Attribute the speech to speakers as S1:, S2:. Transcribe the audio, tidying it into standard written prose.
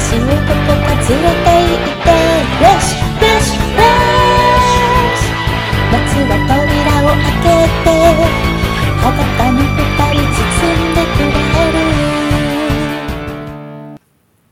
S1: 足をここかずれていってラッシュラッシュラッシュ夏は扉を開けて裸の二